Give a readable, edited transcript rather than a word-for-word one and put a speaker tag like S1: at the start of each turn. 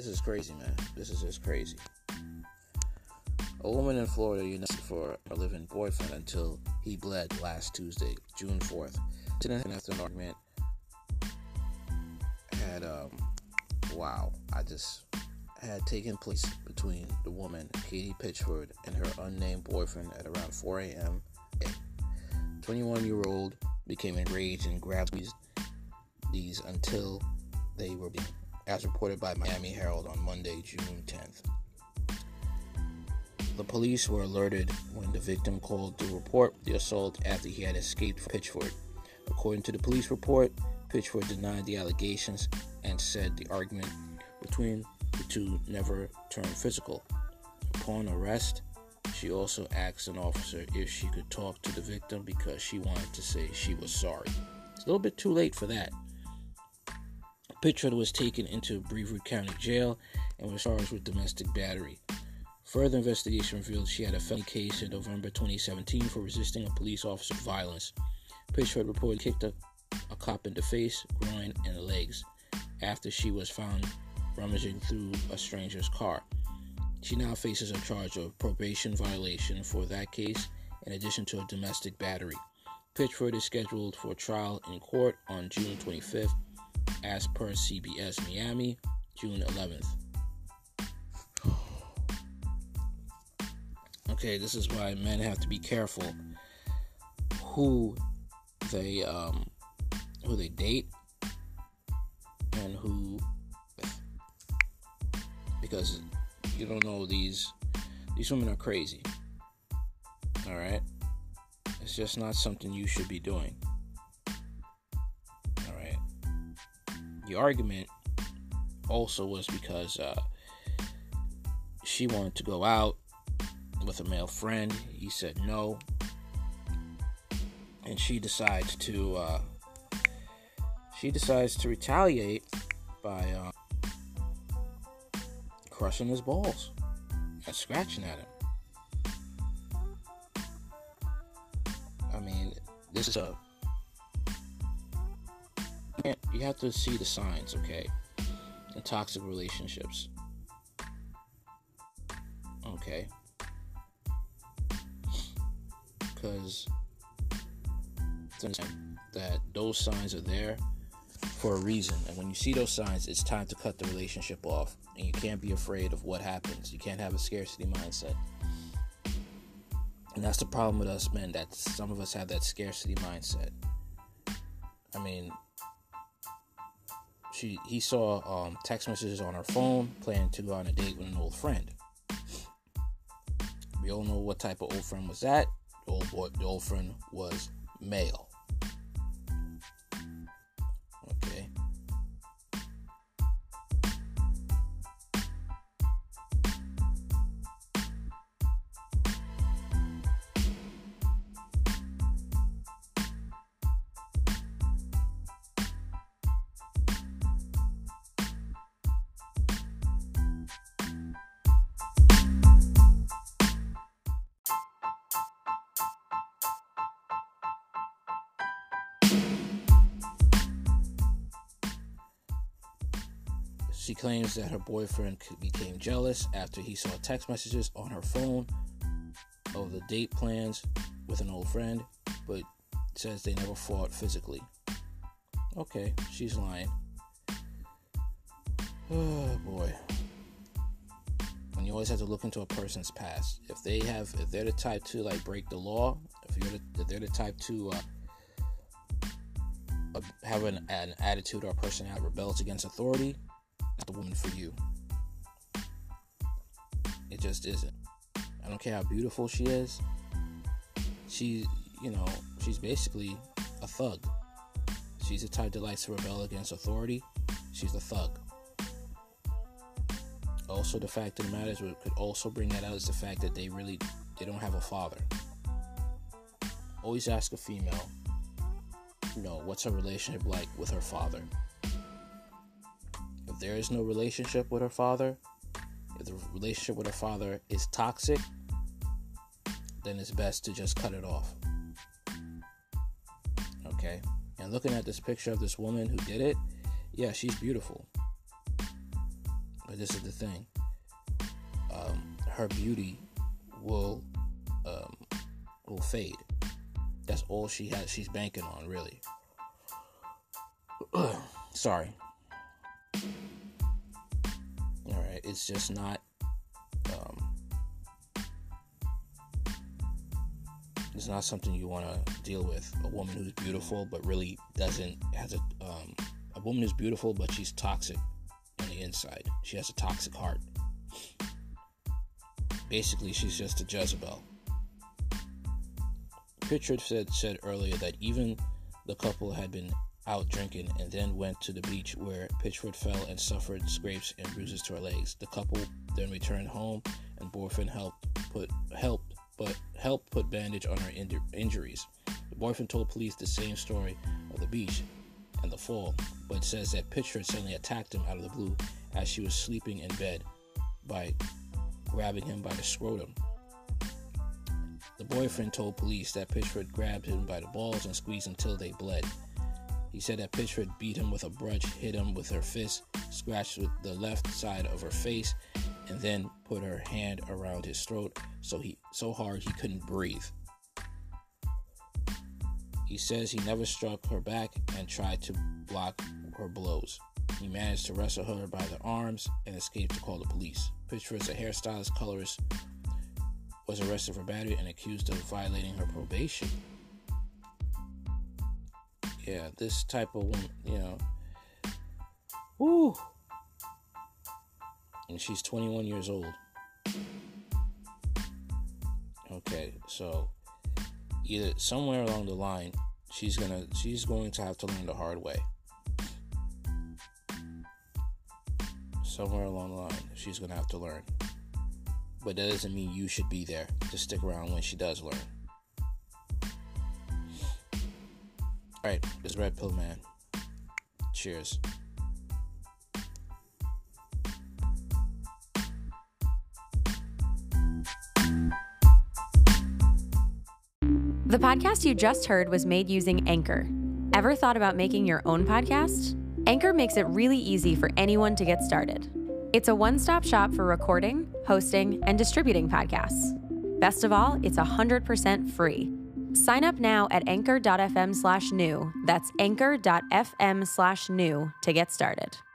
S1: This is crazy, man. This is just crazy. A woman in Florida united for her living boyfriend until he bled last Tuesday, June 4th. After an argument had taken place between the woman, Katie Pitchford, and her unnamed boyfriend at around 4 a.m. 21-year-old became enraged and grabbed these until they were being, as reported by Miami Herald on Monday, June 10th. The police were alerted when the victim called to report the assault after he had escaped from Pitchford. According to the police report, Pitchford denied the allegations and said the argument between the two never turned physical. Upon arrest, she also asked an officer if she could talk to the victim because she wanted to say she was sorry. It's a little bit too late for that. Pitchford was taken into Brevard County Jail and was charged with domestic battery. Further investigation revealed she had a felony case in November 2017 for resisting a police officer's violence. Pitchford reportedly kicked a cop in the face, groin, and legs after she was found rummaging through a stranger's car. She now faces a charge of probation violation for that case, in addition to a domestic battery. Pitchford is scheduled for trial in court on June 25th, as per CBS Miami, June 11th. Okay, this is why men have to be careful who they date and who, because you don't know, these women are crazy. All right, it's just not something you should be doing. All right. The argument also was because she wanted to go out with a male friend. He said no, and she decides to retaliate by crushing his balls and scratching at him. I mean, this is you have to see the signs, okay, in toxic relationships. Okay. Because that those signs are there for a reason, and when you see those signs, it's time to cut the relationship off, and you can't be afraid of what happens. You can't have a scarcity mindset, and that's the problem with us men, that some of us have that scarcity mindset. I mean, he saw text messages on her phone planning to go on a date with an old friend. We all know what type of old friend was that. The old friend was male. Okay. She claims that her boyfriend became jealous after he saw text messages on her phone of the date plans with an old friend, but says they never fought physically. Okay, she's lying. Oh boy. And you always have to look into a person's past. If they're the type to like break the law, if they're the type to have an attitude or a personality that rebels against authority, not the woman for you. It just isn't. I don't care how beautiful she is. She's basically a thug. She's the type that likes to rebel against authority. She's a thug. Also, the fact of the matter is, what could also bring that out is the fact that they don't have a father. Always ask a female, what's her relationship like with her father? If there is no relationship with her father, if the relationship with her father is toxic, then it's best to just cut it off. Okay? And looking at this picture of this woman who did it, yeah, she's beautiful. But this is the thing. Her beauty will fade. That's all she has. She's banking on, really. Sorry. All right, it's just not. It's not something you want to deal with. A woman who's beautiful but really has a woman who's beautiful but she's toxic on the inside. She has a toxic heart. Basically, she's just a Jezebel. Pritchard said earlier that even the couple had been out drinking and then went to the beach where Pritchard fell and suffered scrapes and bruises to her legs. The couple then returned home and boyfriend helped put bandage on her injuries. The boyfriend told police the same story of the beach and the fall, but says that Pritchard suddenly attacked him out of the blue as she was sleeping in bed by grabbing him by the scrotum. The boyfriend told police that Pritchard grabbed him by the balls and squeezed until they bled. He said that Pritchard beat him with a brush, hit him with her fist, scratched with the left side of her face, and then put her hand around his throat so hard he couldn't breathe. He says he never struck her back and tried to block her blows. He managed to wrestle her by the arms and escaped to call the police. Pritchard's a hairstylist colorist was arrested for battery and accused of violating her probation. Yeah, this type of woman, woo. And she's 21 years old. Okay, so either somewhere along the line, she's going to have to learn the hard way. Somewhere along the line, she's going to have to learn. But that doesn't mean you should be there to stick around when she does learn. Alright, this Red Pill Man. Cheers.
S2: The podcast you just heard was made using Anchor. Ever thought about making your own podcast? Anchor makes it really easy for anyone to get started. It's a one-stop shop for recording, hosting, and distributing podcasts. Best of all, it's 100% free. Sign up now at anchor.fm/new. That's anchor.fm/new to get started.